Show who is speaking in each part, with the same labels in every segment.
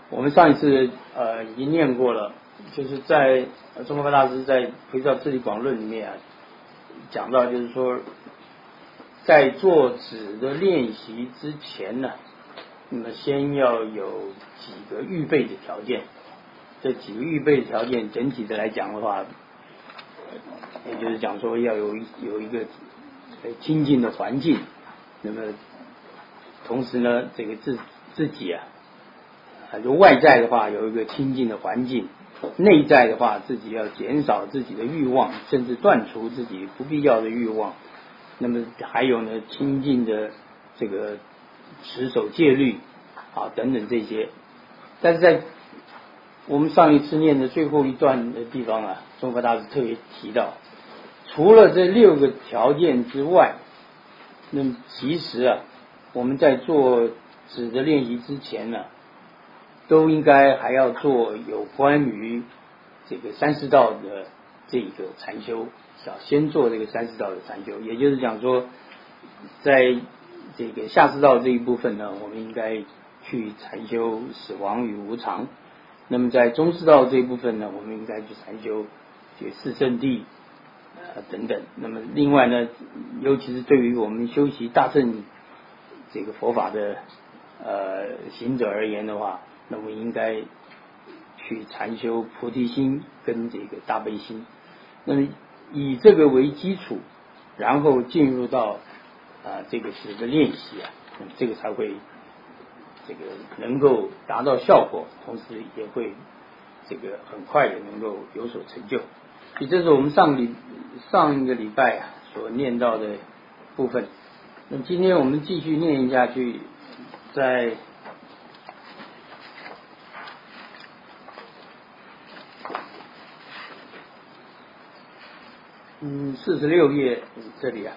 Speaker 1: 我们上一次已经念过了，就是在中国派大师在《回照智力广论》里面讲到，就是说在做止的练习之前呢，那么先要有几个预备的条件。这几个预备条件整体的来讲的话，也就是讲说要有一个清净的环境，那么同时呢，这个自己就外在的话有一个清净的环境，内在的话自己要减少自己的欲望，甚至断除自己不必要的欲望。那么还有呢，清净的这个持守戒律等等这些。但是在我们上一次念的最后一段的地方中国大师特别提到，除了这6个条件之外，那么其实我们在做止的练习之前呢，都应该还要做有关于这个三世道的这个禅修，先做这个三世道的禅修。也就是讲说，在这个下世道这一部分呢，我们应该去禅修死亡与无常。那么在中世道这一部分呢，我们应该去禅修这四圣谛等等。那么另外呢，尤其是对于我们修习大乘这个佛法的行者而言的话，那么应该去禅修菩提心跟这个大悲心。那么以这个为基础，然后进入到这个止的练习那么这个才会这个能够达到效果，同时也会这个很快也能够有所成就。所以这是我们上一个礼拜所念到的部分。那么今天我们继续念下去，在46页这里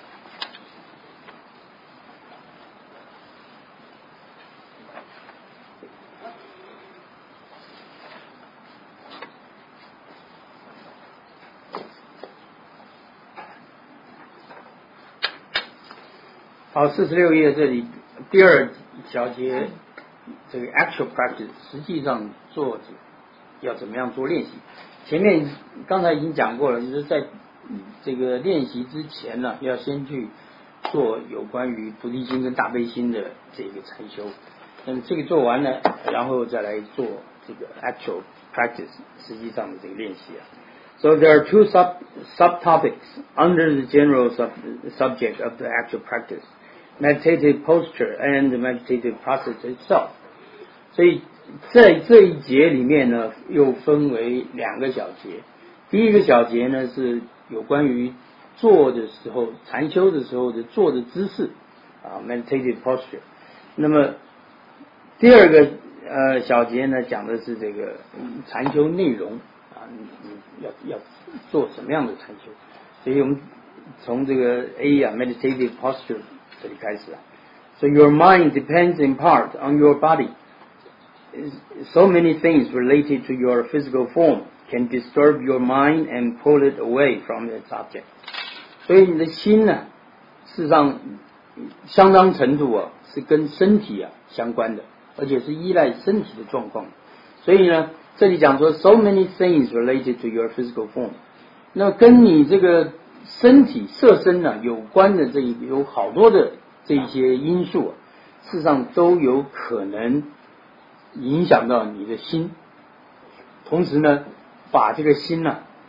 Speaker 1: 好，46页这里第2小节，这个 actual practice 实际上要怎么样做练习。前面刚才已经讲过了，就是在这个练习之前呢，要先去做有关于菩提心跟大悲心的这个禅修。那么这个做完了，然后再来做这个 actual practice 实际上的这个练习So there are 2 subtopics under the general subject of the actual practice: meditative posture and the meditative process itself. 所以在这一节里面呢，又分为2个小节。第一个小节呢是有关于坐的时候，禅修的时候的坐的姿势meditative posture。那么第2个小节呢讲的是这个禅修内容你要做什么样的禅修。所以我们从这个 meditative posture 这里开始So your mind depends in part on your body. So many things related to your physical form can disturb your mind and pull it away from its object. 所以你的心呢，事实上相当程度是跟身体相关的，而且是依赖身体的状况。所以呢，这里讲说 so many things related to your physical form， 那跟你这个身体色身有关的有好多的这些因素事实上都有可能影响到你的心，同时呢，把这个心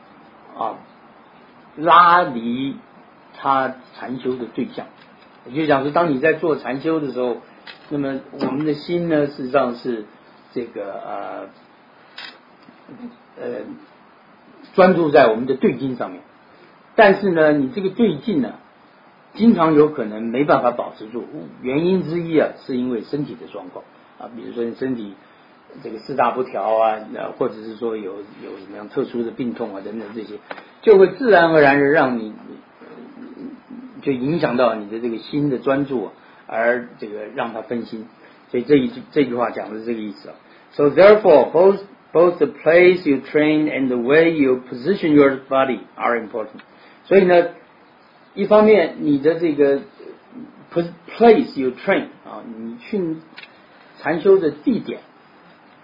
Speaker 1: 拉离他禅修的对象。也就讲说，当你在做禅修的时候，那么我们的心呢，事实上是这个专注在我们的对境上面。但是呢，你这个对境呢，经常有可能没办法保持住。原因之一是因为身体的状况比如说你身体这个四大不调或者是说有什么样特殊的病痛等等，这些就会自然而然的让你就影响到你的这个心的专注而这个让它分心。所以这句话讲的是这个意思So therefore, both the place you train and the way you position your body are important. 所以呢，一方面你的这个 place you train 你去禅修的地点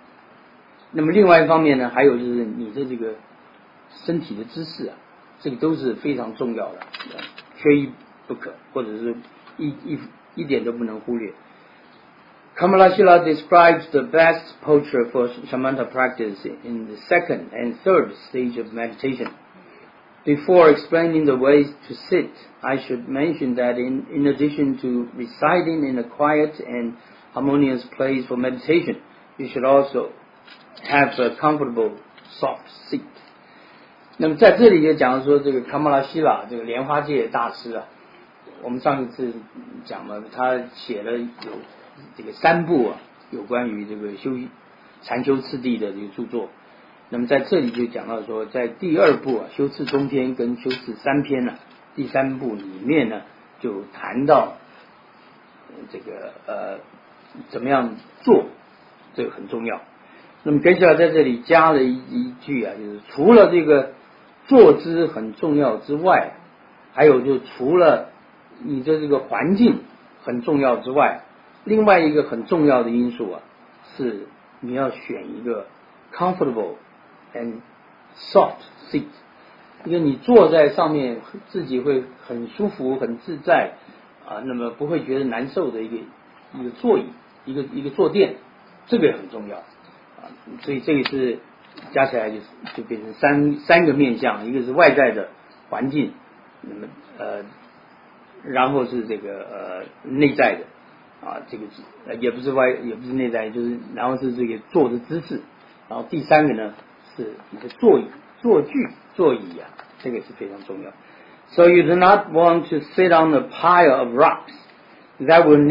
Speaker 1: 那么另外一方面呢，还有就是你的这个身体的姿势啊，这个都是非常重要的，缺一不可，或者是一点都不能忽略。Kamalashila describes the best posture for shamatha practice in the second and third stage of meditation. Before explaining the ways to sit, I should mention that in addition to residing in a quiet and harmonious place for meditation, you should also have a comfortable, soft seat. 那么在这里就讲说，这个卡马拉希拉这个莲花界大师啊，我们上一次讲了，他写了有这个3部啊，有关于这个禅修次第的这个著作。那么在这里就讲到说，在第2部啊，修次中篇跟修次3篇呢，第3部里面呢，就谈到这个怎么样做，这个很重要。那么接下来在这里加了一句啊，就是除了这个坐姿很重要之外，还有就除了你的这个环境很重要之外，另外一个很重要的因素啊，是你要选一个 comfortable and soft seat， 因为你坐在上面自己会很舒服很自在啊，那么不会觉得难受的一个座椅，一个坐垫，这个也很重要啊。所以这个是加起来就变成三个面向，一个是外在的环境，那么然后是这个内在的啊，这个也不是内在，就是然后是这个坐的姿势，然后第3个呢是你的座椅啊，这个是非常重要。So you do not want to sit on a pile of rocks. That will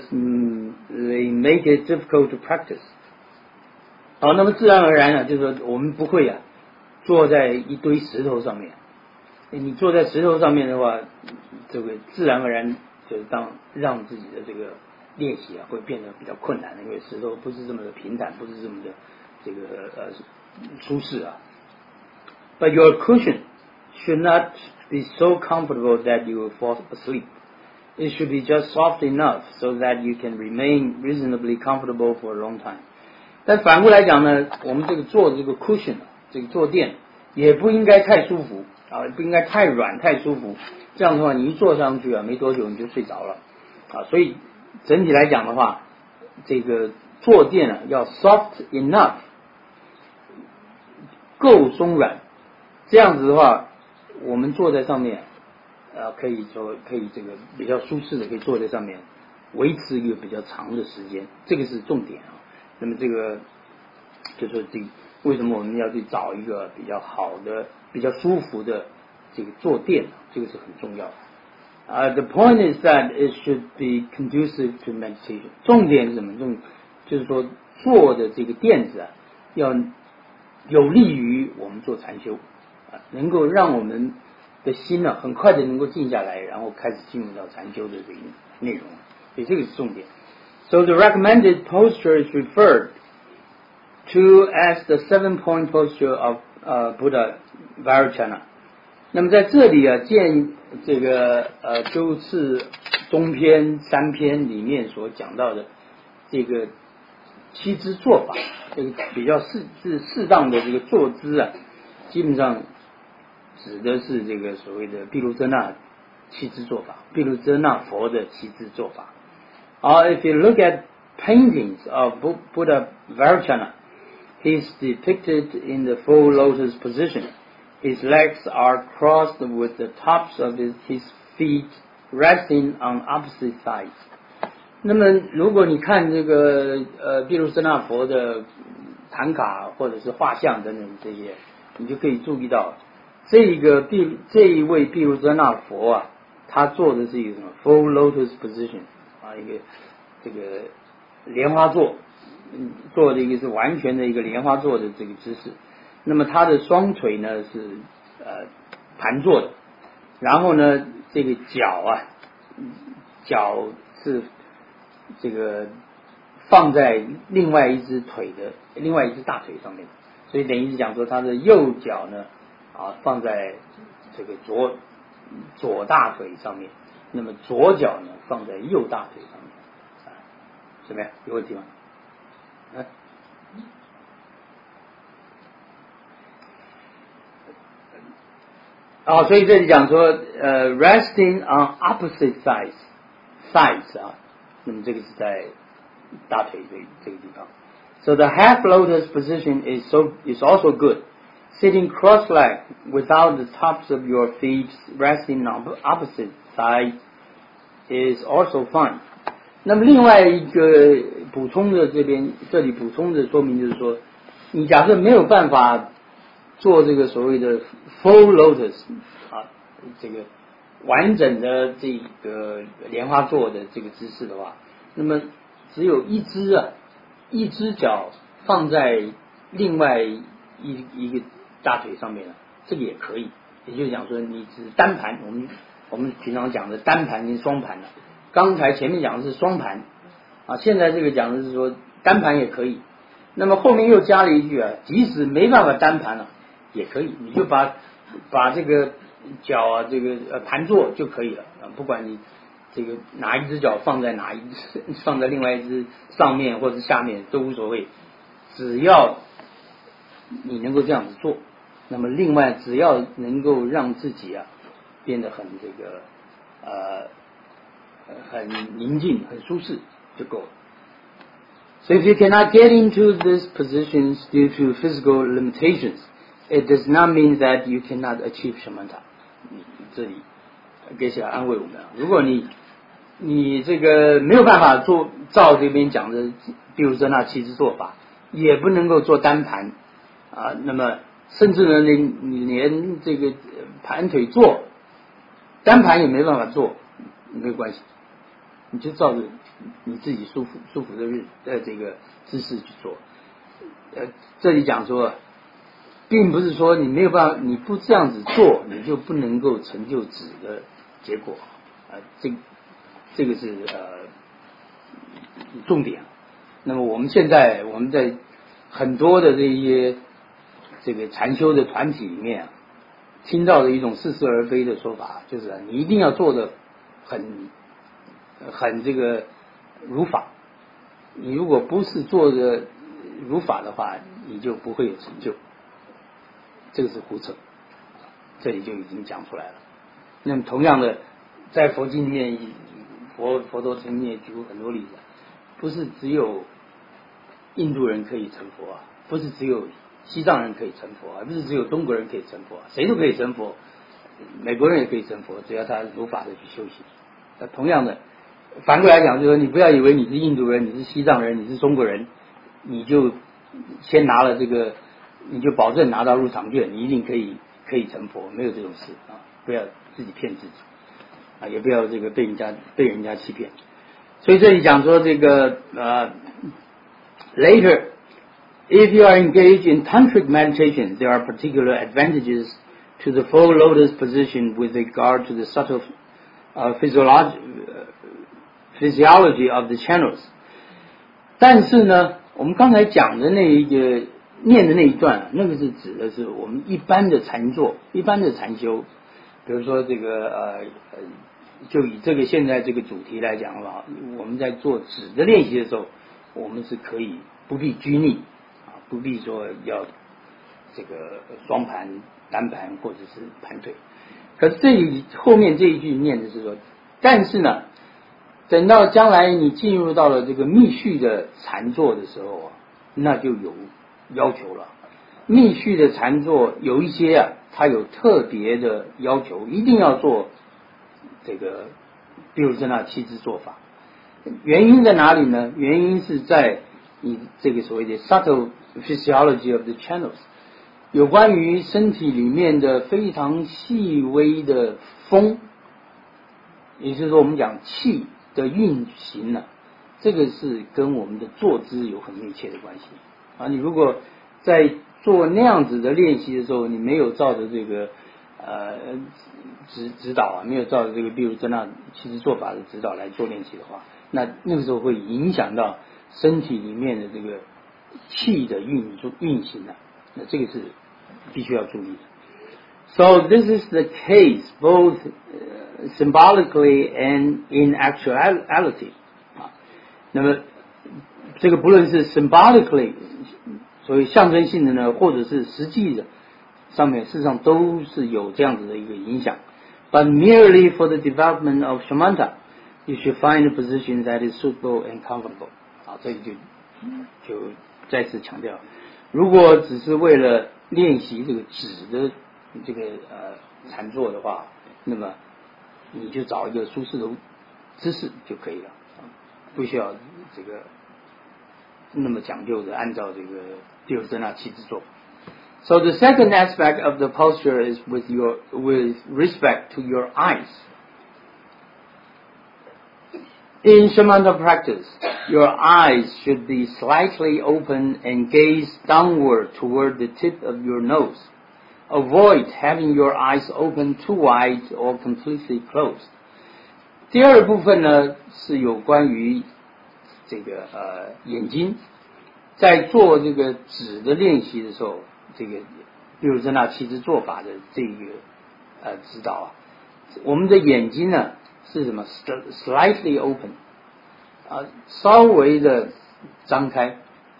Speaker 1: needlessly make it difficult to practice. 好，那么自然而然呢，就是说我们不会坐在一堆石头上面。你坐在石头上面的话，这个自然而然就是让自己的这个练习啊会变得比较困难，因为石头不是这么的平坦，不是这么的这个舒适啊。But your cushion should not be so comfortable that you will fall asleep. It should be just soft enough so that you can remain reasonably comfortable for a long time. 但反过来讲呢，我们这个坐这个 cushion 这个坐垫也不应该太舒服啊，不应该太软太舒服，这样的话你一坐上去啊，没多久你就睡着了啊。所以整体来讲的话，这个坐垫要 soft enough， 够松软，这样子的话，我们坐在上面可以这个比较舒适的可以坐在上面维持一个比较长的时间，这个是重点啊。那么这个就是为什么我们要去找一个比较好的比较舒服的这个坐垫，这个是很重要的。The point is that it should be conducive to meditation. 重点是什么？就是说坐的这个垫子要有利于我们做禅修能够让我们的心很快的能够静下来，然后开始进入到禅修的这个内容，所以这个是重点。So the recommended posture is referred to as the 7-point posture of Buddha Vairochana. 那么在这里见这个修次中篇3篇里面所讲到的这个7支做法，这个比较适当的这个坐姿基本上指的是这个所谓的毗卢遮那7支做法，毗卢遮那佛的7支做法。If you look at paintings of Buddha Vairochana, he is depicted in the full lotus position. His legs are crossed with the tops of his feet resting on opposite sides. 那么如果你看这个毗卢遮那佛的唐卡或者是画像等等这些，你就可以注意到这一位毗卢遮那佛他做的是一个什么 full lotus position 一个这个莲花座，做的一个是完全的一个莲花座的这个姿势。那么他的双腿呢是盘坐的，然后呢这个脚是这个放在另外一只大腿上面，所以等于是讲说他的右脚呢放在这个左大腿上面，那么左脚呢放在右大腿上面怎么样？有问题吗？ 所以这里讲说resting on opposite sides 啊，那么这个是在大腿这个地方。So the half lotus position is also good. Sitting cross-legged without the tops of your feet resting on opposite sides is also fine. 那么另外一个补充的这里补充的说明就是说，你假设没有办法做这个所谓的 full lotus 啊，这个完整的这个莲花座的这个姿势的话，那么只有一只脚放在另外一个大腿上面了，这个也可以。也就是讲说，你只是单盘，我们平常讲的单盘跟双盘了。刚才前面讲的是双盘啊，现在这个讲的是说单盘也可以。那么后面又加了一句啊，即使没办法单盘了，也可以，你就把这个脚啊，这个盘坐就可以了啊，不管你这个哪一只脚放在放在另外一只上面或者下面都无所谓，只要你能够这样子做，那么另外只要能够让自己啊变得很这个很宁静很舒适就够了。So if you cannot get into these positions due to physical limitations, it does not mean that you cannot achieve shamatha. 这里给起来安慰我们啊，如果你这个没有办法照这边讲的，比如说那7支做法，也不能够做单盘啊，那么甚至呢，你连这个盘腿坐单盘也没办法做，没有关系，你就照着你自己舒服的这个姿势去做。这里讲说，并不是说你没有办法，你不这样子做，你就不能够成就止的结果这个是重点。那么我们在很多的这个禅修的团体里面听到的一种似是而非的说法，就是你一定要做的很这个如法，你如果不是做的如法的话，你就不会有成就，这个是胡扯，这里就已经讲出来了。那么同样的，在佛经里面，佛陀曾经也举过很多例子，不是只有印度人可以成佛啊，不是只有西藏人可以成佛啊，不是只有中国人可以成佛啊，谁都可以成佛，美国人也可以成佛，只要他如法的去修行。那同样的，反过来讲，就是说你不要以为你是印度人，你是西藏人，你是中国人，你就先拿了这个，你就保证拿到入场券，你一定可以成佛，没有这种事啊！不要自己骗自己啊，也不要这个被人家欺骗。所以这里讲说这个later, if you are engaged in tantric meditation, there are particular advantages to the full lotus position with regard to the subtle physiology of the channels. 但是呢，我们刚才讲的念的那一段，那个是指的是我们一般的禅坐、一般的禅修。比如说这个就以这个现在这个主题来讲的话，我们在做止的练习的时候，我们是可以不必拘泥啊，不必说要这个双盘、单盘或者是盘腿。可是这里后面这一句念的是说，但是呢，等到将来你进入到了这个密续的禅坐的时候啊，那就有要求了。密续的禅坐有一些啊，它有特别的要求，一定要做这个，比如说那7支做法。原因在哪里呢？原因是在你这个所谓的 subtle physiology of the channels， 有关于身体里面的非常细微的风，也就是说我们讲气的运行呢，这个是跟我们的坐姿有很密切的关系啊。你如果在做那样子的练习的时候，你没有照着这个指导啊，没有照着这个比如那7支做法的指导来做练习的话，那个时候会影响到身体里面的这个气的运行啊，那这个是必须要注意的。So this is the case both symbolically and in actuality 啊。那么这个不论是 symbolically 所谓象征性的呢，或者是实际的上面事实上都是有这样子的一个影响。But merely for the development of shamatha, you should find a position that is suitable and comfortable. 好，这里就再次强调，如果只是为了练习这个止的这个禅坐的话，那么你就找一个舒适的姿势就可以了，不需要这个那么讲究的按照这个第二真那七支做。So the second aspect of the posture is with respect to your eyes. In shamatha practice, your eyes should be slightly open and gaze downward toward the tip of your nose. Avoid having your eyes open too wide or completely closed. 第二部分呢是有关于这个眼睛，在做这个止的练习的时候，这个比如说那七支做法的这个指导啊，我们的眼睛呢是什么 ？slightly open 稍微的张开，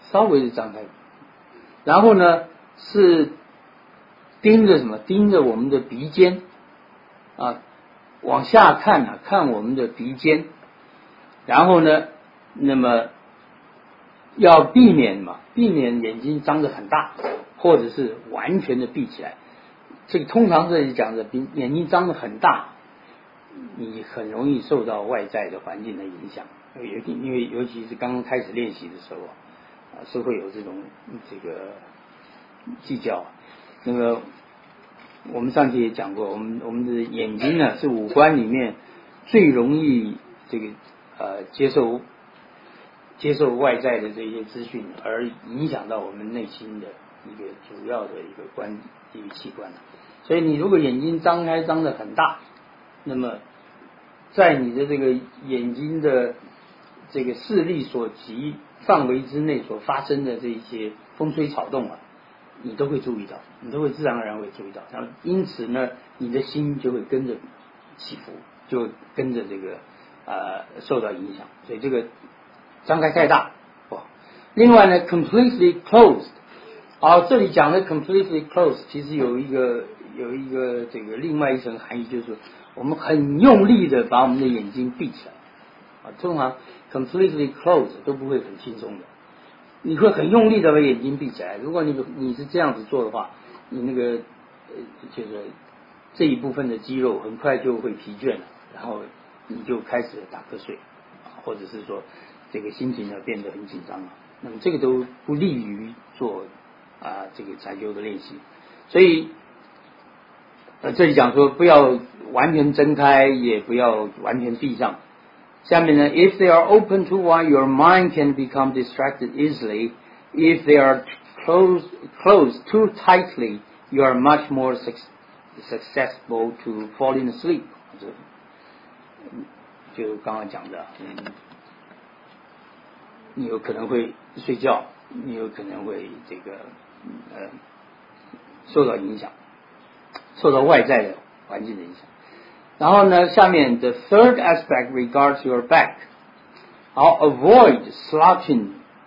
Speaker 1: 然后呢是盯着什么？盯着我们的鼻尖往下看看我们的鼻尖，然后呢，那么要避免眼睛张得很大，或者是完全的闭起来。这个通常这里讲的，眼睛张得很大，你很容易受到外在的环境的影响，因为尤其是刚刚开始练习的时候是会有这种这个计较。那个我们上次也讲过，我们的眼睛呢是五官里面最容易这个接受外在的这些资讯，而影响到我们内心的一个主要的一个器官。所以你如果眼睛张得很大，那么在你的这个眼睛的这个视力所及范围之内所发生的这一些风吹草动你都会注意到，你都会自然而然会注意到，然后因此呢，你的心就会跟着起伏，就跟着这个受到影响。所以这个张开太大另外呢 completely closed 这里讲的 completely closed 其实有一个这个另外一层含义，就是我们很用力的把我们的眼睛闭起来通常 completely closed 都不会很轻松的，你会很用力的把眼睛闭起来。如果你是这样子做的话，你那个就是这一部分的肌肉很快就会疲倦了，然后你就开始打瞌睡或者是说这个心情呢变得很紧张那么这个都不利于做这个禅修的练习。所以这里讲说不要完全睁开，也不要完全闭上。下面呢 if they are open too wide, your mind can become distracted easily. If they are closed too tightly, you are much more susceptible to falling asleep. 就刚刚讲的你有可能会睡觉，你有可能会这个受到影响，受到外在的环境的影响。然后呢，下面 the third aspect regards your back. Avoid slouching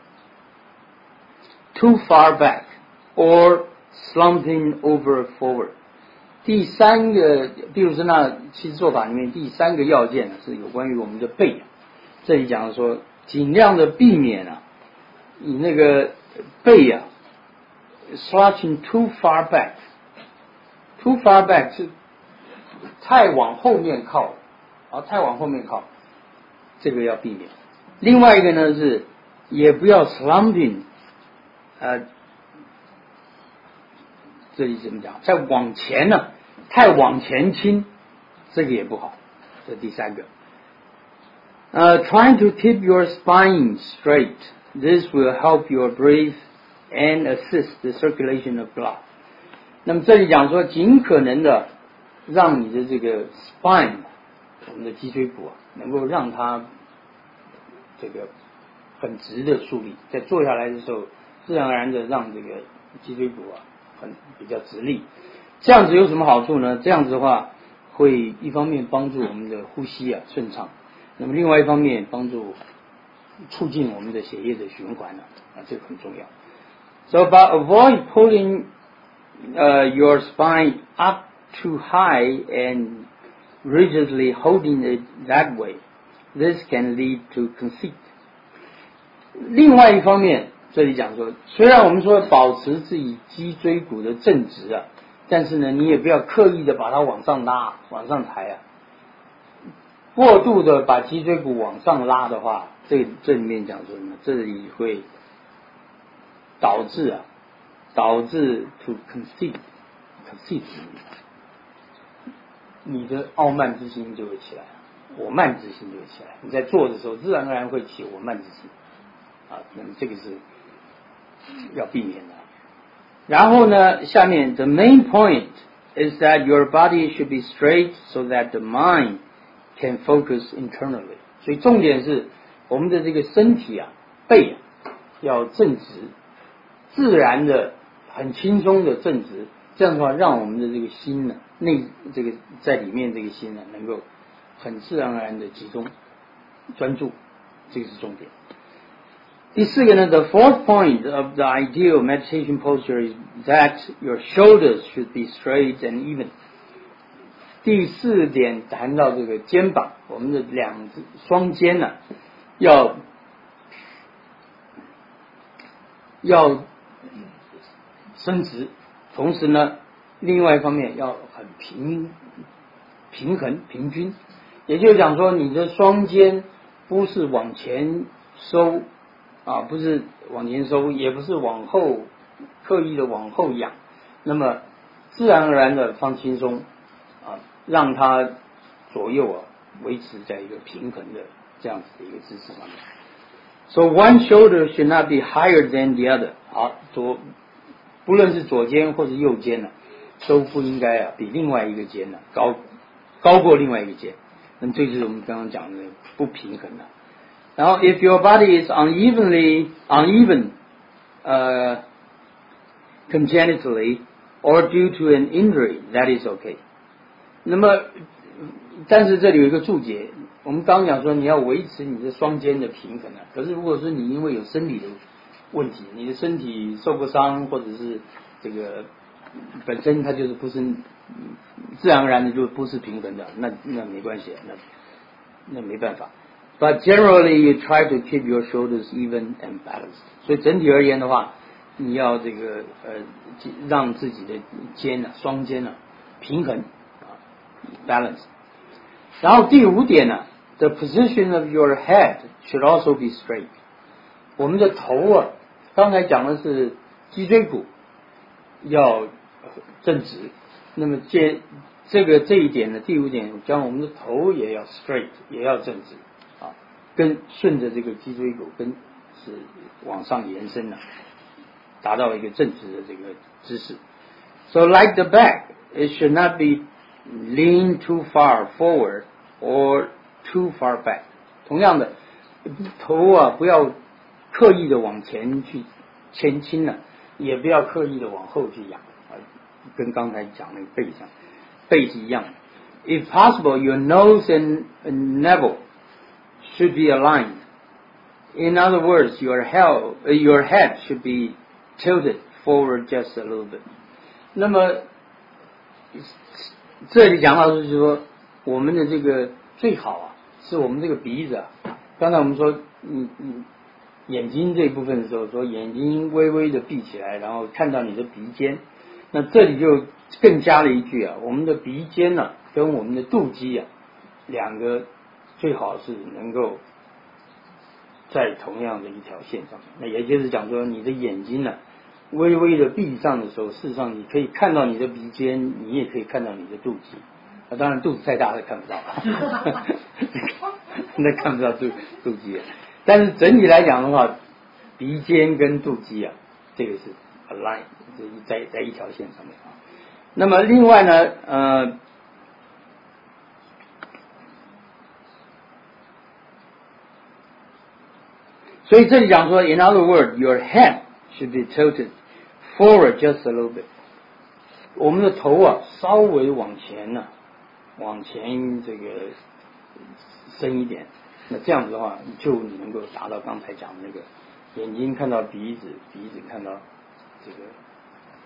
Speaker 1: too far back or slumping over forward. 第三个，比如说那七支做法里面第三个要件是有关于我们的背。这里讲说尽量的避免你那个背slouching too far back。too far back 是太往后面靠这个要避免。另外一个呢是也不要 slumping 这里怎么讲，再往前太往前倾，这个也不好，这第三个。Trying to keep your spine straight. This will help your breath and assist the circulation of blood. 那么这里讲说尽可能的让你的这个 spine 我们的脊椎骨能够让它这个很直的竖立，在坐下来的时候自然而然的让这个脊椎骨比较直立。这样子有什么好处呢？这样子的话会一方面帮助我们的呼吸顺畅，那么另外一方面帮助促进我们的血液的循环这个很重要。So but avoid pulling your spine up too high and rigidly holding it that way. This can lead to conceit. 另外一方面，这里讲说，虽然我们说保持自己脊椎骨的正直啊，但是呢，你也不要刻意的把它往上拉、往上抬啊。过度的把脊椎骨往上拉的话，这里面讲说什么？这里会导致 to conceit， 你的傲慢之心就会起来，我慢之心就会起来。你在做的时候，自然而然会起我慢之心啊，那么这个是要避免的。然后呢，下面 the main point is that your body should be straight so that the mind can focus internally. 所以重点是我们的这个身体啊，背啊，要正直，自然的、很轻松的正直。这样的话，让我们的这个心呢，这个在里面这个心呢，能够很自然而然的集中、专注，这个是重点。第四个呢 ，the fourth point of the ideal meditation posture is that your shoulders should be straight and even. 第四点谈到这个肩膀，我们的双肩呢、要伸直，同时呢，另外一方面要很平衡、平均。也就是讲说，你的双肩不是往前收啊，不是往前收，也不是往后刻意的往后仰，那么自然而然的放轻松啊，让它左右啊维持在一个平衡的这样子的一个姿势上面。So one shoulder should not be higher than the other. 好，不论是左肩或是右肩呢、都不应该啊比另外一个肩呢、高过另外一个肩。那么这就是我们刚刚讲的不平衡的。然后 if your body is uneven congenitally or due to an injury, that is okay. 那么但是这里有一个注解，我们刚刚讲说你要维持你的双肩的平衡啊，可是如果是你因为有生理的问题，你的身体受过伤，或者是这个本身它就是不是自然而然的就不是平衡的，那没关系，那没办法。But generally, you try to keep your shoulders even and balanced. 所以整体而言的话，你要这个让自己的肩啊、双肩啊平衡啊 balance。然后第五点呢 ，the position of your head should also be straight。我们的头啊，刚才讲的是脊椎骨要正直，那么这一点呢，第五点讲我们的头也要 straight， 也要正直。跟顺着这个脊椎骨跟是往上延伸了，达到一个正直的这个姿势。So like the back, it should not be lean too far forward or too far back. 同样的，头啊不要刻意的往前去前倾了，也不要刻意的往后去仰啊，跟刚才讲那个背是一样的。If possible, your nose and navel should be aligned. In other words, your head should be tilted forward just a little bit. 那么这里讲到就是说，我们的这个最好啊，是我们这个鼻子啊。刚才我们说，眼睛这一部分的时候，说眼睛微微的闭起来，然后看到你的鼻尖。那这里就更加了一句啊，我们的鼻尖啊，跟我们的肚脐啊，两个最好是能够在同样的一条线上。那也就是讲说，你的眼睛呢，微微的闭上的时候，事实上你可以看到你的鼻尖，你也可以看到你的肚脐。当然肚子太大，看不到，那看不到肚脐。但是整体来讲的话，鼻尖跟肚脐啊，这个是 align， 在一条线上面啊。那么另外呢，所以这里讲说 ，in other words, your head should be tilted forward just a little bit。我们的头啊，稍微往前这个深一点。那这样子的话，你能够达到刚才讲的那个眼睛看到鼻子，鼻子看到这个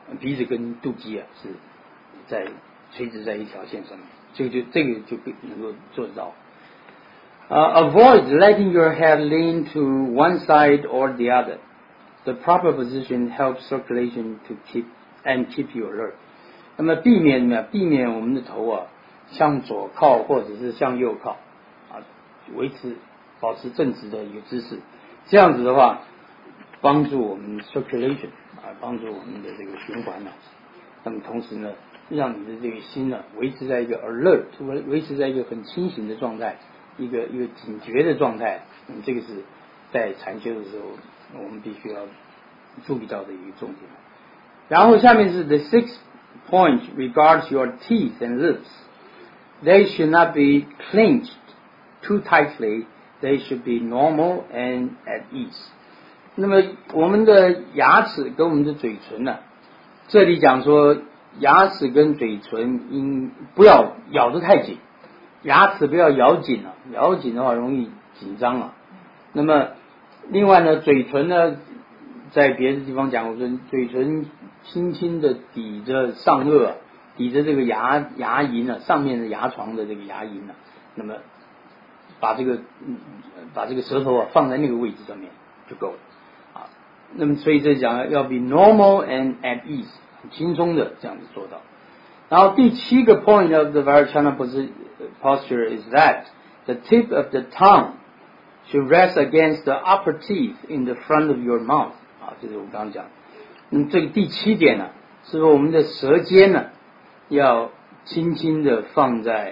Speaker 1: 鼻子跟肚脐啊是在垂直在一条线上面，这个就能够做得到。Avoid letting your head lean to one side or the other. The proper position helps circulation to keep you alert. 那么避免我们的头啊向左靠或者是向右靠啊，保持正直的一个姿势。这样子的话，帮助我们 circulation 啊，帮助我们的这个循环啊。那么同时呢，让你的这个心呢维持在一个 alert， 维持在一个很清醒的状态，一个警觉的状态。这个是在禅修的时候我们必须要注意到的一个重点。然后下面是 the sixth point regards your teeth and lips. They should not be clenched too tightly. They should be normal and at ease. 那么我们的牙齿跟我们的嘴唇呢，这里讲说牙齿跟嘴唇不要咬得太紧，牙齿不要咬紧了，咬紧的话容易紧张了。那么另外呢，嘴唇呢，在别的地方讲，我说嘴唇轻轻的抵着上颚，抵着这个牙龈啊，上面的牙床的这个牙龈啊，那么把这个舌头啊放在那个位置上面就够了啊。那么所以这讲要 be normal and at ease， 很轻松的这样子做到。然后第7个 point of the Vajrayana posture is that the tip of the tongue should rest against the upper teeth in the front of your mouth。啊，这是我刚刚讲。这个第7点呢，是说我们的舌尖呢要轻轻的放在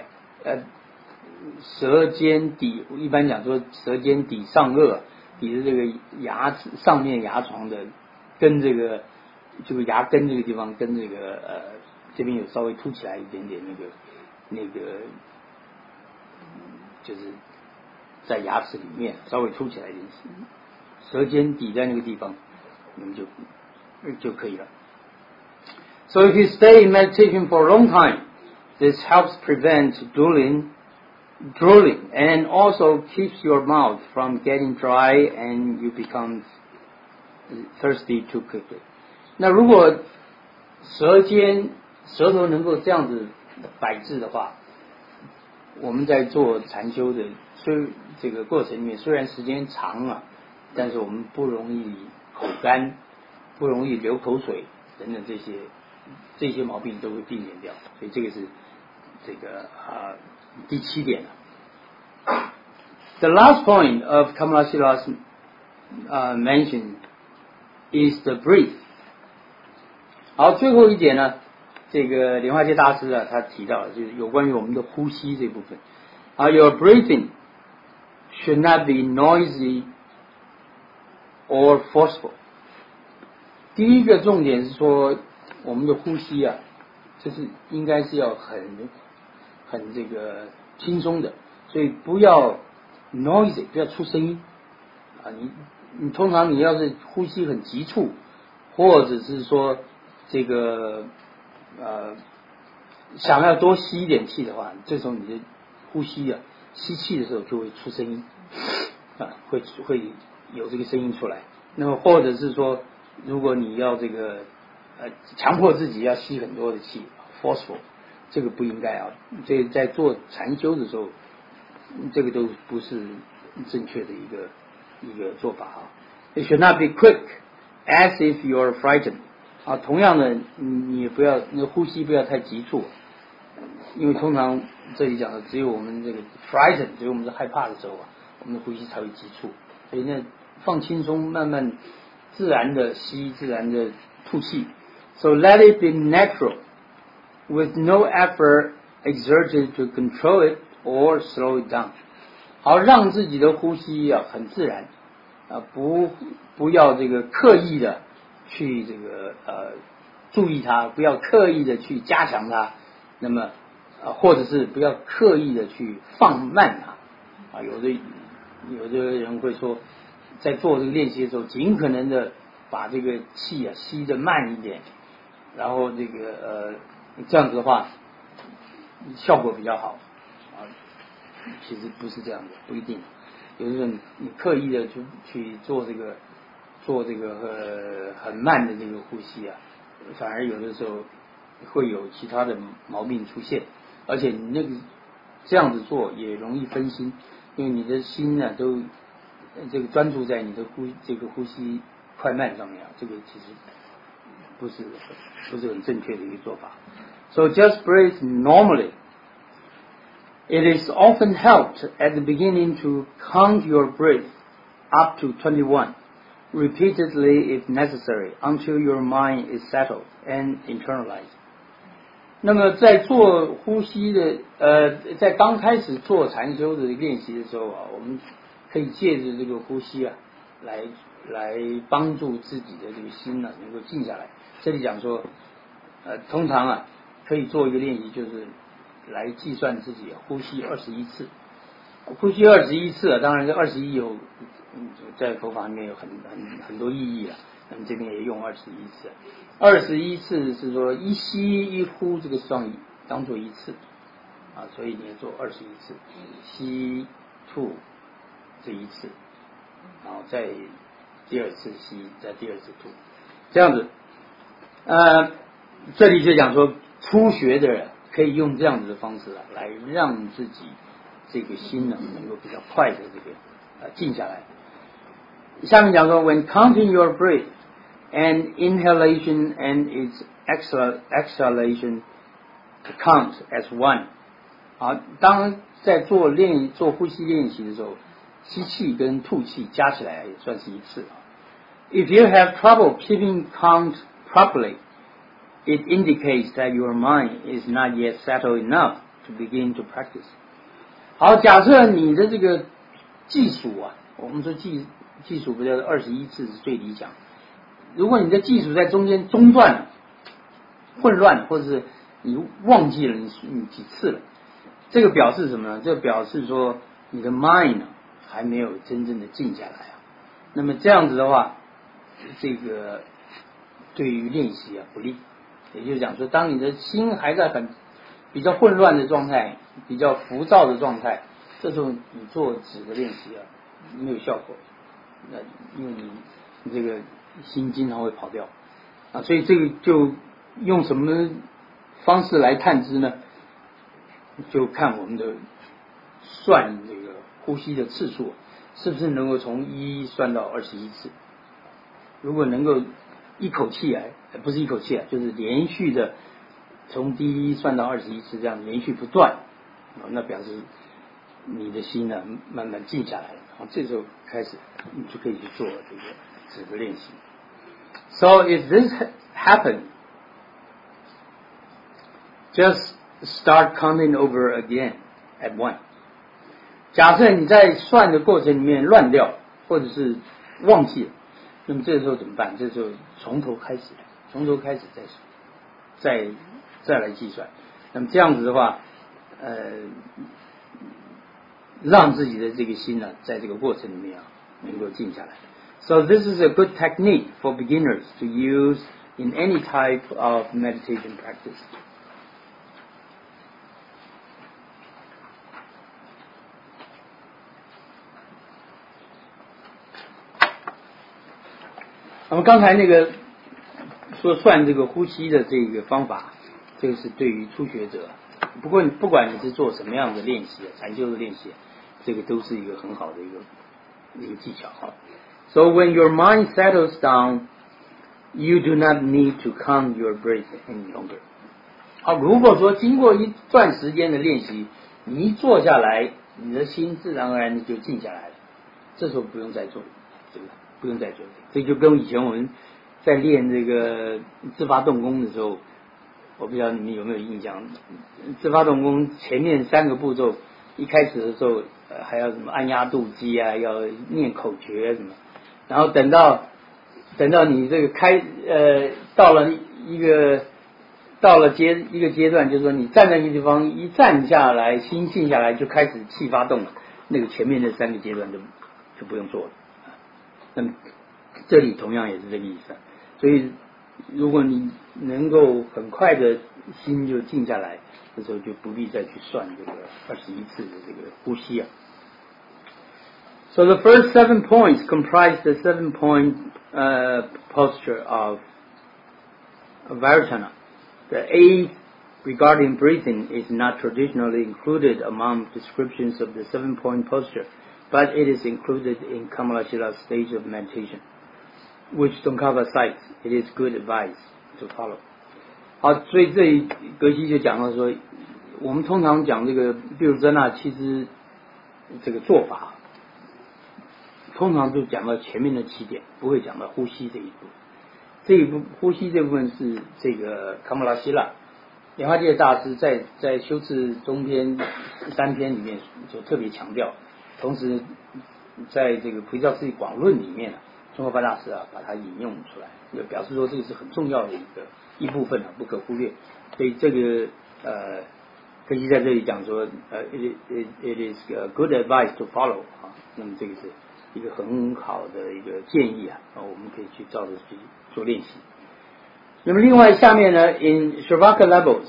Speaker 1: 舌尖底，一般讲说舌尖底上颚，抵着这个牙齿上面牙床的，跟这个牙根这个地方跟这个这边有稍微凸起来一点点那个就是在牙齿里面稍微凸起来一点，舌尖抵在那个地方，那么就可以了。So if you stay in meditation for a long time, this helps prevent drooling and also keeps your mouth from getting dry and you become thirsty too quickly. 那如果舌头能够这样子摆置的话，我们在做禅修的这个过程里面，虽然时间长啊，但是我们不容易口干，不容易流口水等等这些毛病都会避免掉。所以这个是这个第7点。The last point of Kamalasila's mention is the breath. 好，最后一点呢，这个莲花戒大师他提到的就是有关于我们的呼吸这部分。Your breathing should not be noisy or forceful. 第一个重点是说，我们的呼吸啊，就是应该是要很这个轻松的，所以不要 noisy， 不要出声音啊。你通常你要是呼吸很急促，或者是说这个想要多吸一点气的话，这时候你的呼吸啊，吸气的时候就会出声音啊，会有这个声音出来。那么或者是说，如果你要这个强迫自己要吸很多的气 forceful， 这个不应该啊。这在做禅修的时候，这个都不是正确的一个做法啊。It should not be quick as if you're frightened。啊，同样的，你也不要那呼吸不要太急促，因为通常这里讲的只有我们这个 frightened， 只有我们是害怕的时候啊，我们的呼吸才会急促。所以呢，放轻松，慢慢自然的吸，自然的吐气。So let it be natural, with no effort exerted to control it or slow it down. 好，让自己的呼吸啊很自然啊，不要这个刻意的去这个注意它，不要刻意的去加强它，那么或者是不要刻意的去放慢它啊。有的人会说，在做这个练习的时候，尽可能的把这个气啊吸得慢一点，然后这个这样子的话效果比较好啊。其实不是这样的，不一定。有的时候你刻意的去做这个很慢的这个呼吸啊， 反而有的时候会有其他的毛病出现，而且你那个这样子做也容易分心，因为你的心呢都这个专注在你的呼吸快慢上面啊，这个其实不是很正确的一个做法。So just breathe normally. It is often helped at the beginning to count your breath up to 21, repeatedly if necessary, until your mind is settled and internalized. 那么在做呼吸的在刚开始做禅修的练习的时候啊，我们可以借着这个呼吸啊，来帮助自己的这个心呢能够静下来。这里讲说，通常啊可以做一个练习，就是来计算自己呼吸21次。呼吸21次啊，当然这21有在佛法里面有很多意义啊。那么这边也用21次，21次是说一吸一呼这个算当做一次啊，所以你要做21次，吸吐这一次，然后再第二次吸，再第二次吐，这样子。这里就讲说初学的人可以用这样子的方式来让自己这个心呢能够比较快的这个静下来。下面讲说 ，When counting your breath and inhalation and its exhalation count as one。啊，当在做呼吸练习的时候，吸气跟吐气加起来也算是一次。If you have trouble keeping count properly, it indicates that your mind is not yet settled enough to begin to practice. 好，假设你的这个计数啊，我们说计数不叫21次是最理想。如果你的计数在中间中断了、混乱，或者是你忘记了你几次了，这个表示什么呢？这表示说你的 mind 还没有真正的静下来啊。那么这样子的话，这个对于练习不利。也就是讲说，当你的心还在比较混乱的状态、比较浮躁的状态，这时候你做止的练习没有效果。那因为你这个心经常会跑掉啊，所以这个就用什么方式来探知呢？就看我们的算这个呼吸的次数是不是能够从1算到21次。如果能够一口气不是一口气就是连续的从第1算到21次，这样连续不断，那表示你的心呢慢慢静下来了。然后这时候开始你就可以去做这个止的练习。So if this happens, just start counting over again at 1. 假设你在算的过程里面乱掉，或者是忘记了，那么这时候怎么办？这时候从头开始再来计算。那么这样子的话，让自己的这个心呢，在这个过程里面能够静下来。So this is a good technique for beginners to use in any type of meditation practice. 那么刚才那个说算这个呼吸的这个方法，这个是对于初学者。不过不管你是做什么样的练习，禅修的练习，这个都是一个很好的一个技巧。So when your mind settles down, you do not need to count your breath any longer. 好，如果说经过一段时间的练习，你一坐下来，你的心自然而然的就静下来了，这时候不用再做，对吧？不用再做，这就跟以前我们在练这个自发动功的时候，我不知道你们有没有印象，自发动功前面3个步骤，一开始的时候还要什么按压肚肌要念口诀什么，然后等到你这个到了一个阶段，就是说你站在一个地方一站下来，心静下来就开始气发动了，那个前面的3个阶段就不用做了。那么这里同样也是这个意思。所以如果你能够很快的心就静下来，这时候就不必再去算这个21次的这个呼吸So the first 7 points comprise the 7-point posture of Vairocana, the A regarding breathing is not traditionally included among descriptions of the 7-point posture, but it is included in Kamalashila stage of meditation, which Tsongkhapa cites. It is good advice to follow. 好，所以这一格西就讲到说，我们通常讲这个比如真纳七支这个做法，通常就讲到前面的起点，不会讲到呼吸这一步。这一步呼吸这部分是这个卡姆拉希拉莲花戒大师在修持中篇3篇里面就特别强调，同时在这个菩提教次第广论里面宗喀巴大师把它引用出来，就表示说这个是很重要的一部分不可忽略。所以这个可以在这里讲说it is a good advice to follow 那么这个是一个很好的一个建议我们可以去照着去做练习。那么另外下面呢 in Sravaka levels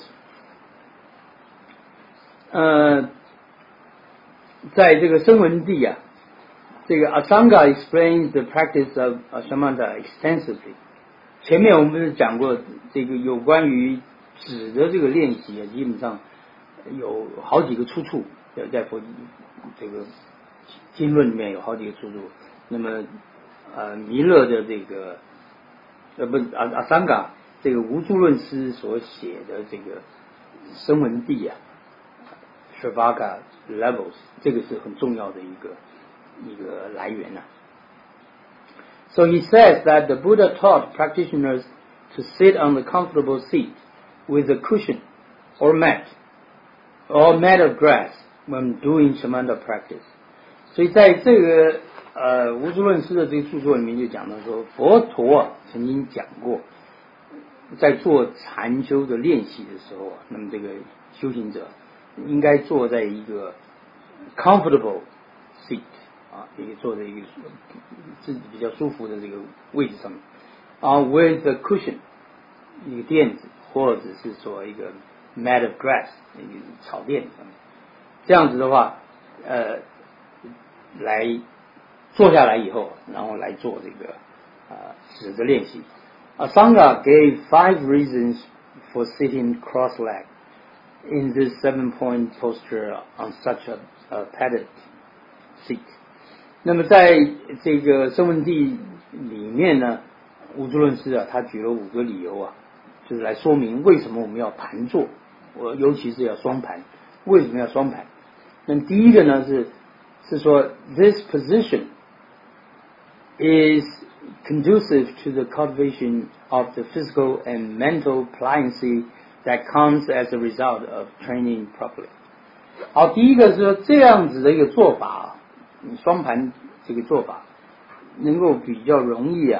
Speaker 1: 在这个声闻地这个 Asanga explains the practice of Shamatha extensively。 前面我们不是讲过这个有关于止的这个练习基本上有好几个出处，在佛这个经论里面有好几个出处。那么弥勒的这个阿桑嘎这个无住论师所写的这个声闻地Sravaka levels 这个是很重要的一个来源So he says that the Buddha taught practitioners to sit on the comfortable seat with a cushion or mat of grass when doing Shamatha practice。 所以在这个无住论师的这个著作里面就讲到说，佛陀曾经讲过，在做禅修的练习的时候那么这个修行者应该坐在一个 comfortable seat也坐在一个自己比较舒服的这个位置上面with a cushion 一个垫子，或者是说一个 mat of grass 一个草垫上面，这样子的话来坐下来以后，然后来做这个止的练习。Asanga gave 5 reasons for sitting cross-legged in this 7-point posture on such a padded seat。 那么在这个声闻地里面呢，无住论师他举了5个理由就是来说明为什么我们要盘坐，尤其是要双盘。为什么要双盘？那么第一个呢是说 this position is conducive to the cultivation of the physical and mental pliancy that comes as a result of training properly。 好，第一个是说这样子的一个做法双盘这个做法能够比较容易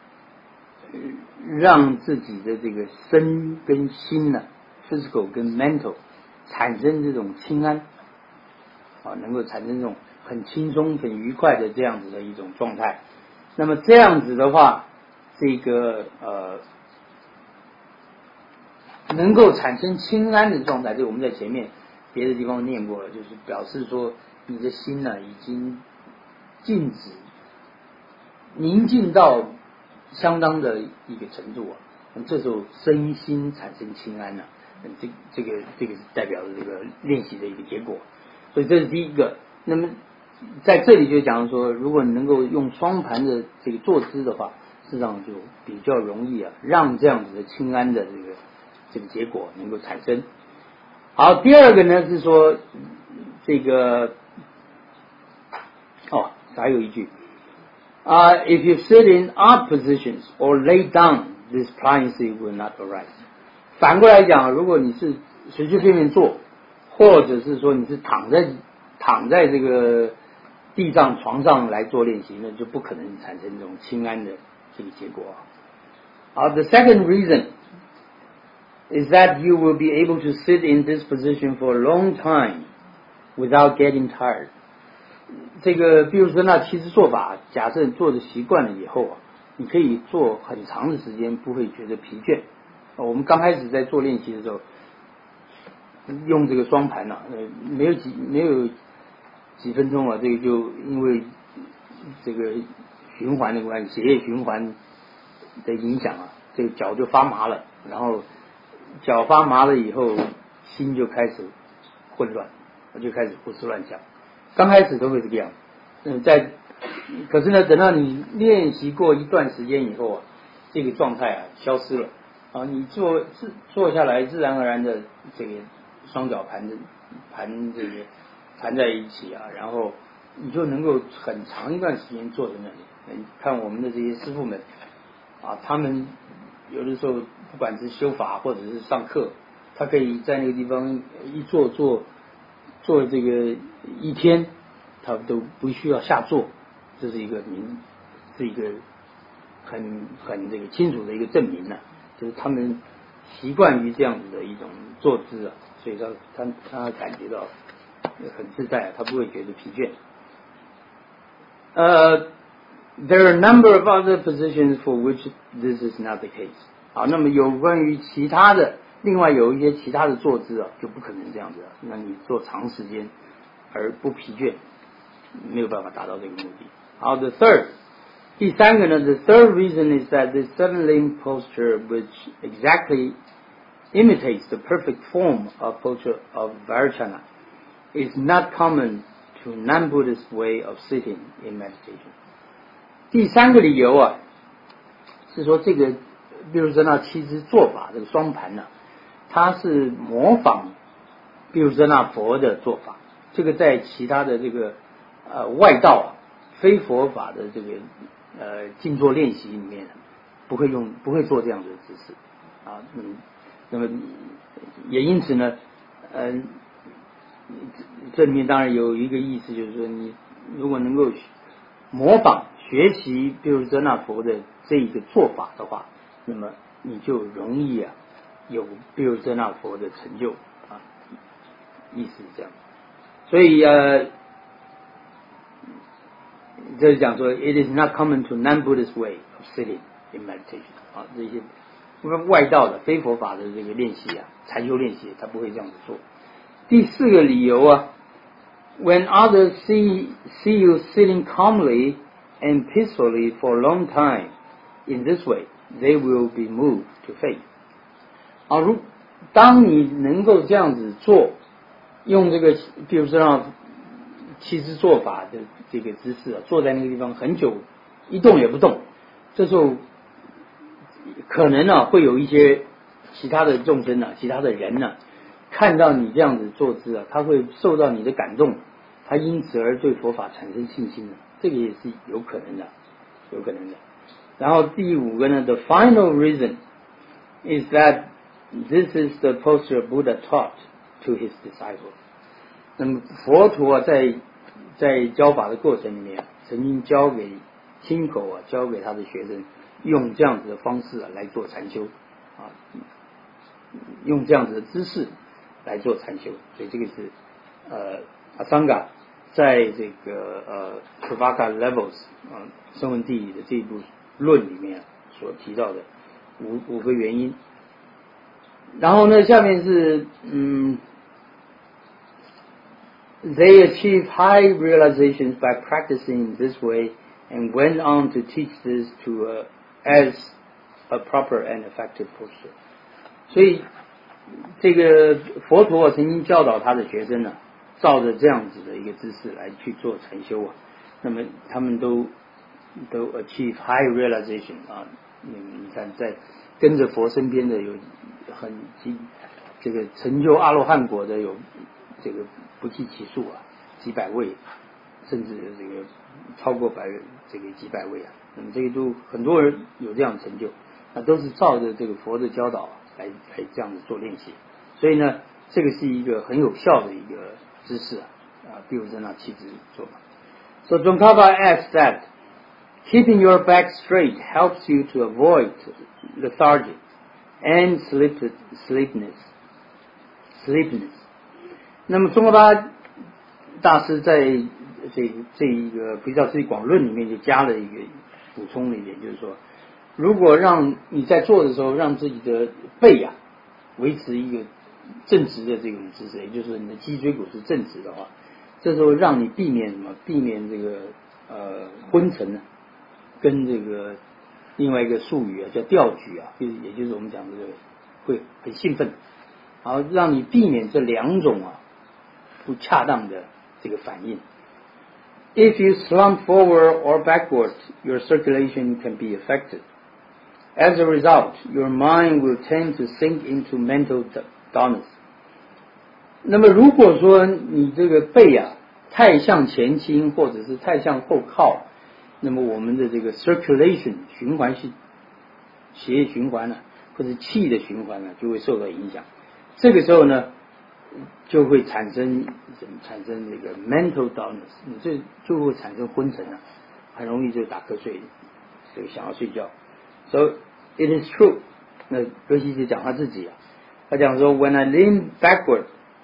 Speaker 1: 让自己的这个身跟心physical 跟 mental 产生这种轻安能够产生这种很轻松很愉快的这样子的一种状态。那么这样子的话，这个能够产生轻安的状态，这我们在前面别的地方念过了，就是表示说你的心已经静止宁静到相当的一个程度那么这时候身心产生轻安这个是代表的这个练习的一个结果。所以这是第一个。那么在这里就讲说，如果你能够用双盘的这个坐姿的话，事实上就比较容易让这样子的轻安的这个结果能够产生。好，第二个呢是说这个还有一句if you sit in odd positions or lay down, this pliancy will not arise。 反过来讲，如果你是随随便便坐，或者是说你是躺在这个地上床上来做练习，那就不可能产生这种轻安的这个结果好， the second reason is that you will be able to sit in this position for a long time without getting tired。 这个比如说那其实做法，假设你做的习惯了以后你可以做很长的时间不会觉得疲倦我们刚开始在做练习的时候用这个双盘没有几分钟这个就因为这个循环的关系，血液循环的影响这个脚就发麻了，然后脚发麻了以后，心就开始混乱，我就开始胡思乱想。刚开始都会这个样子，可是呢，等到你练习过一段时间以后啊，这个状态啊消失了啊，你坐下来，自然而然的这个双脚盘在一起啊，然后你就能够很长一段时间坐在那里。你看我们的这些师父们啊，他们有的时候不管是修法或者是上课，他可以在那个地方一坐这个一天，他都不需要下坐，这是一个很这个清楚的一个证明呢，就是他们习惯于这样子的一种坐姿啊，所以他感觉到很自在，他不会觉得疲倦。There are a number of other positions for which this is not the case. 好，那么有关于其他的，另外有一些其他的坐姿啊，就不可能这样子了。那你坐长时间而不疲倦，没有办法达到这个目的。好 ，the third， 第三个呢 ，the third reason is that this seven limb posture, which exactly imitates the perfect form of posture of Vairocana, is not common to non-Buddhist way of sitting in meditation. 第三个理由啊，是说这个比如说那七支坐法，这个双盘呢，它是模仿比如说那佛的做法，这个在其他的这个外道啊非佛法的这个静坐练习里面不会做这样的姿势啊，那么也因此呢，这里面当然有一个意思，就是说你如果能够模仿学习比如说那佛的这一个做法的话，那么你就容易啊有比如说那佛的成就啊，意思是这样。所以这是讲说 it is not common to non-Buddhist way of sitting in meditation 啊，这些外道的非佛法的这个练习啊，禅修练习他不会这样子做。第四个理由啊 ，when others see you sitting calmly and peacefully for a long time in this way, they will be moved to faith. 啊，当你能够这样子做，用这个比如说让七支坐法的这个姿势啊，坐在那个地方很久一动也不动，这时候可能呢会有一些其他的众生啊，其他的人呢，看到你这样子坐姿啊，他会受到你的感动，他因此而对佛法产生信心的，这个也是有可能的。然后第五个呢 ，the final reason is that this is the posture Buddha taught to his disciples. 那么佛陀啊，在教法的过程里面，曾经亲口啊教给他的学生，用这样子的方式啊来做禅修啊，用这样子的姿势来做禅修，所以这个是阿桑嘎在这个Travaka Levels 声闻地理的这一部论里面所提到的五个原因。然后呢，下面是They achieved high realizations by practicing this way and went on to teach this as a proper and effective posture. 所以这个佛陀曾经教导他的学生呢，照着这样子的一个姿势来去做禅修啊，那么他们都 achieve high realization 啊，你看在跟着佛身边的有这个成就阿罗汉果的有这个不计其数啊，几百位，甚至这个超过几百位啊。那么这个都很多人有这样的成就，那都是照着这个佛的教导来这样子做练习。所以呢，这个是一个很有效的一个姿势啊，比如说那七支坐法。So Tsongkhapa adds that keeping your back straight helps you to avoid lethargy and sleepiness. 那么宗喀巴大师在这一个《菩提道次第广论》里面就加了一个补充的一点，就是说，如果让你在做的时候，让自己的背啊维持一个正直的这种姿势，也就是你的脊椎骨是正直的话，这时候让你避免什么？避免这个昏沉呢，跟这个另外一个术语啊叫调举啊，也就是我们讲这个会很兴奋，好让你避免这两种啊不恰当的这个反应。If you slump forward or backward, your circulation can be affected. As a result, your mind will tend to sink into mental dullness. 那么如果说你这个背啊太向前倾或者是太向后靠，那么我们的这个 circulation 循环系血液循环呢，或者气的循环呢就会受到影响。这个时候呢就会产生这个 mental dullness， 你这就会产生昏沉啊，很容易就打瞌睡，这个想要睡觉。So it is true。那格西就讲他自己啊，他讲说 When I lean backward,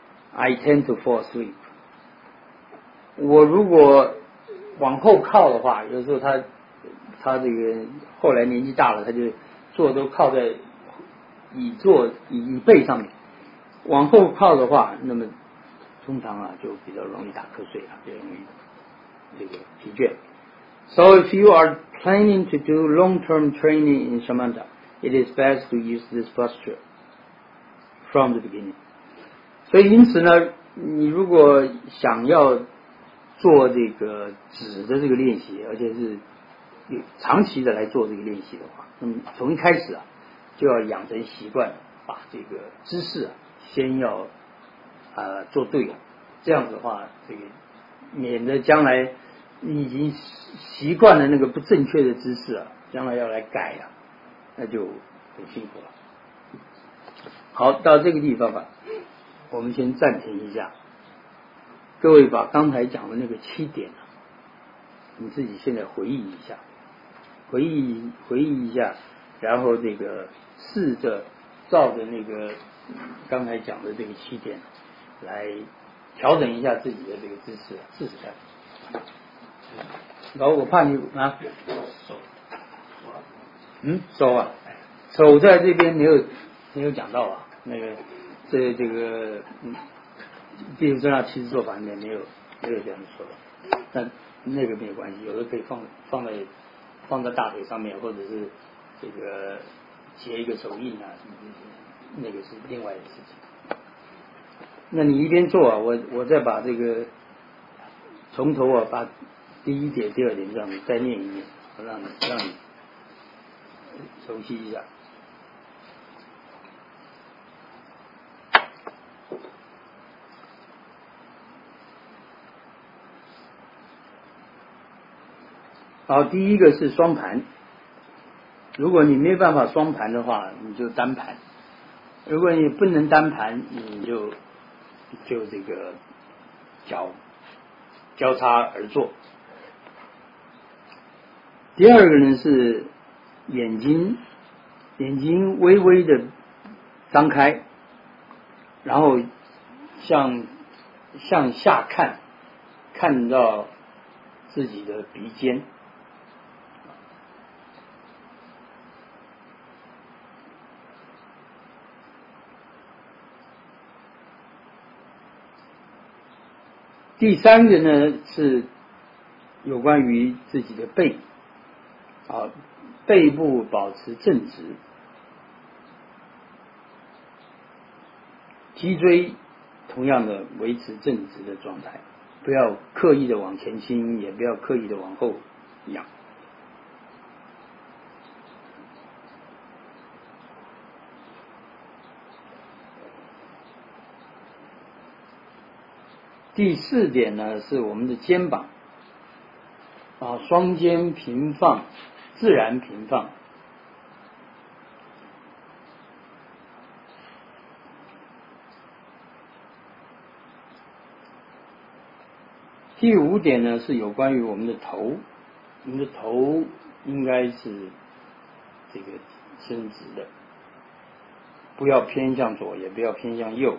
Speaker 1: I tend to fall asleep。我如果往后靠的话，有时候他这个后来年纪大了，他就坐都靠在椅背上面。往后靠的话，那么通常啊就比较容易打瞌睡啊，比较容易这个疲倦。So if you are planning to do long-term training in Shamatha, it is best to use this posture from the beginning. 所以因此呢，你如果想要做这个止的这个练习，而且是长期的来做这个练习的话，那么从一开始啊就要养成习惯，把这个姿势啊先要做对了，这样子的话，这个免得将来你已经习惯了那个不正确的姿势啊，将来要来改啊，那就很辛苦了。好，到这个地方吧，我们先暂停一下。各位把刚才讲的那个7点啊，你自己现在回忆一下，回忆一下，然后这个试着照着那个刚才讲的这个7点来调整一下自己的这个姿势，试试看。然后我怕你啊，手啊，手在这边没有讲到啊，那个这个第五正大七支做法里面没有这样说的，但那个没有关系，有的可以放在大腿上面，或者是这个结一个手印啊，那个是另外的事情。那你一边做啊，我再把这个从头啊把第1点、第2点这样子再念一念，让你熟悉一下。好，第一个是双盘。如果你没办法双盘的话，你就单盘；如果你不能单盘，你就这个脚交叉而坐。第二个呢是眼睛微微的张开，然后向下看到自己的鼻尖。第3个呢是有关于自己的背，背部保持正直，脊椎同样的维持正直的状态，不要刻意的往前倾，也不要刻意的往后仰。第4点呢是我们的肩膀双肩平放，自然平放。第5点呢是有关于我们的头，我们的头应该是这个伸直的，不要偏向左，也不要偏向右，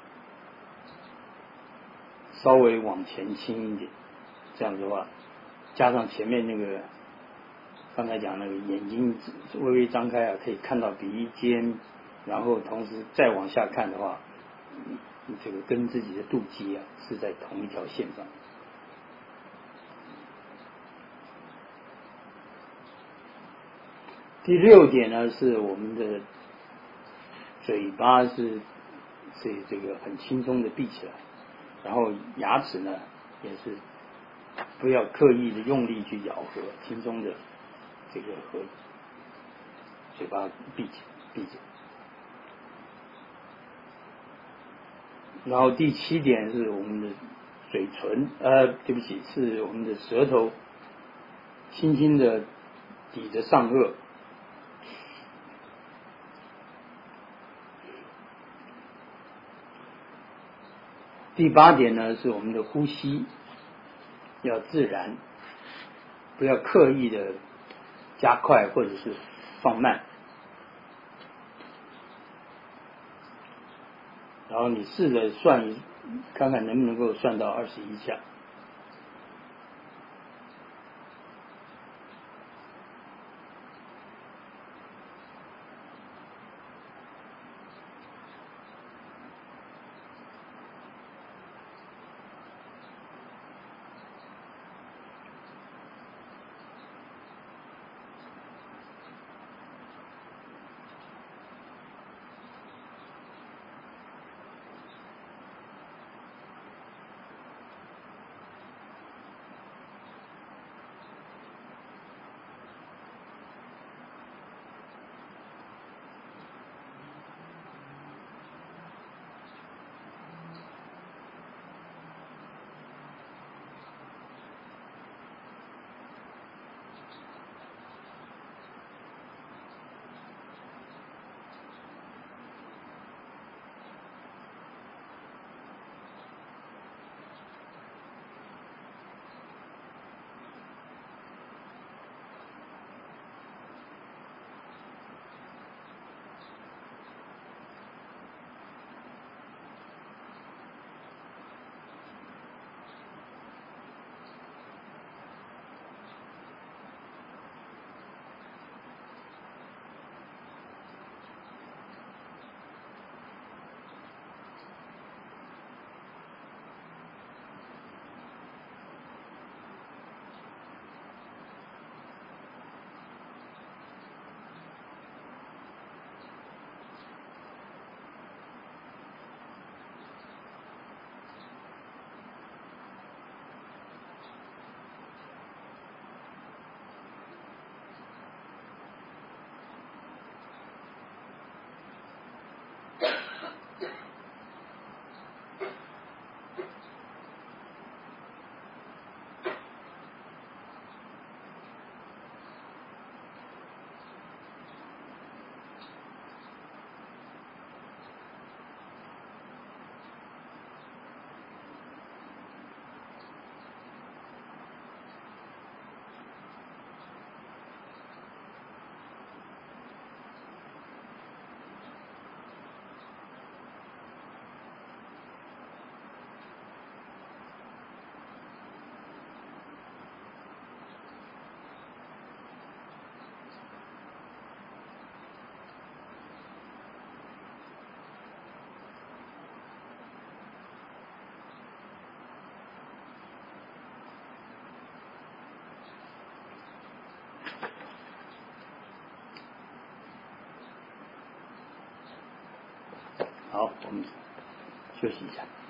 Speaker 1: 稍微往前倾一点，这样子的话，加上前面那个刚才讲那个眼睛微微张开啊，可以看到鼻尖，然后同时再往下看的话，这个跟自己的肚脐啊是在同一条线上。 第6点呢是我们的嘴巴是这个很轻松的闭起来，然后牙齿呢也是不要刻意的用力去咬合，轻松的这个和嘴巴闭着。然后第7点是我们的嘴唇，对不起，是我们的舌头轻轻的抵着上颚。第8点呢是我们的呼吸要自然，不要刻意的加快或者是放慢。然后你试着算看看能不能够算到21下。好，我们休息一下。